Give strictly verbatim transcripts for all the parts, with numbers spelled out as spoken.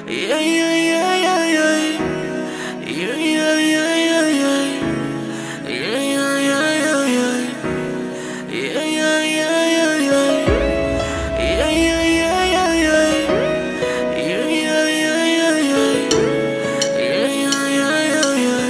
Yeah, yeah, yeah, yeah, yeah. Yeah, yeah, yeah, yeah, yeah. Yeah, yeah, yeah, yeah, yeah. Yeah, yeah, yeah, yeah, yeah. Yeah, yeah, yeah, yeah, yeah. Yeah, yeah, yeah, yeah, yeah. Yeah, yeah, yeah, yeah, yeah.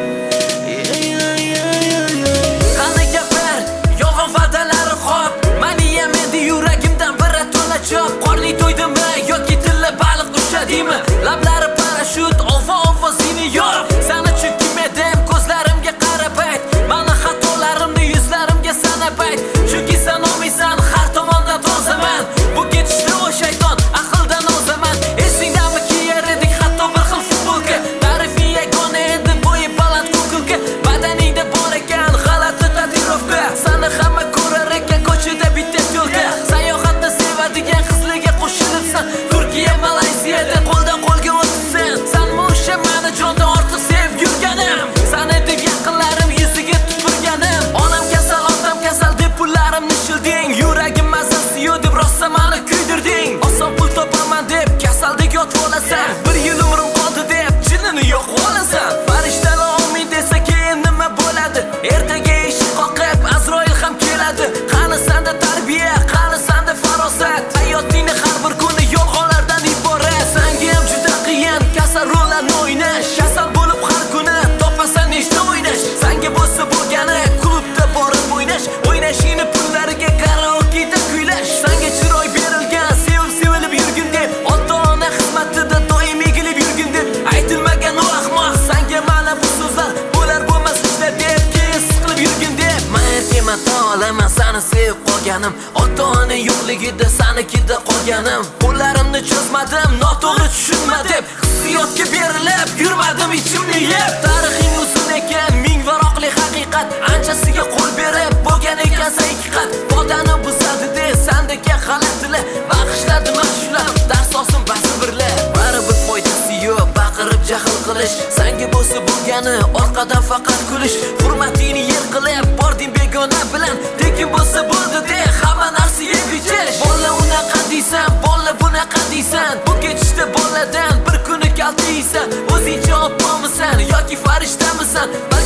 Yeah, yeah, yeah, yeah, yeah. Qani gaplar, yolg'on va'dalari xo'p. Meni ham endi yuragimdan biri to'la chop. Qorning to'ydimi yoki tilla baliq ushadimi? Lablari parashyut, ova ova seni yor. Seni uchun kim edim, ko'zlarimga qarab ayt. Mani xatolarimni yuzlarimga sanab ayt. Chunki sen olmaysan, har tomondan tozaman. Bu ketishda o shayton, aqldan ozaman. Esingdami kiyar edik hatto bir xil futbolka. Ta'rifing yagona edi, bo'yi baland kukulka. Badaningda bor ekan g'alati tatuirovka. Seni hamma ko'rar ekan ko'chada bitta yo'lda. Sayohatni sevadigan qizlarga qo'shilibsan. Turkiya, Malayziyada qo'ldan qo'lga o'tibsan. Sanmi o'sha meni jondan ortiq sevib yurganim? Seni deb yaqinlarim yuziga tupurganim. Onam kasal, otam kasal deb pullarimni shilding. Yuragim mazasi yo'q deb rosa meni kuydirding. Oson pul topaman deb kasaldek yotib olasan. Bir yil umrim qoldi deb jinini yo'q olasan. Farishtalar omin desa keyin nima bo'ladi? Ertaga eshik qoqib Azroil ham keladi. Qani senda tarbiya, qani senda farosat? Hayotingni har bir kuni yolg'onlardan iborat. Senga ham juda qiyin kasal rollarni o'ynash. Kasal bo'lib har kuni topasan nechta o'ynash. Senga bo'lsa bo'lgani klubda borib o'ynash. O'ynashingni pullariga karaoke'da kuylash. Senga chiroy berilgan, sevib sevilib yurgin deb, ota-ona xizmatida doim egilib yurgin deb aytilmagan u ahmoq. Senga mana bu so'zlar bo'lar bo'lmas ishlar deb keyin siqilib yurgin deb. Men temata olaman seni sevib qolganim. Ota-ona yo'qligida senikida qolganim. Qo'llarimni cho'zmadim, noto'g'ri tushunma deb hissiyotga berilib yurmadim ichimni yeb. Tarixing uzun ekan, ming varoqli haqiqat. Anchasiga qo'l berib bo'lgan ekansan ikki qat. Bodani buzadi de sendagi g'alatilar. Bag'ishladim ashular, dars olsin ba'zi birlar. Baribir foydasi yo'q baqirib jahl qilish. Senga bo'lsa bo'lgani orqadan faqat kulish. Hurmatingni yer qilib bording begona bilan. Lekin bo'lsa bo'ldi de hamma narsaga bichish. Bola unaqa deysan, bola bunaqa deysan. Bu ketishda boladan bir kuni kaltiysan. O'zingcha oppomisan yoki farishtamisan?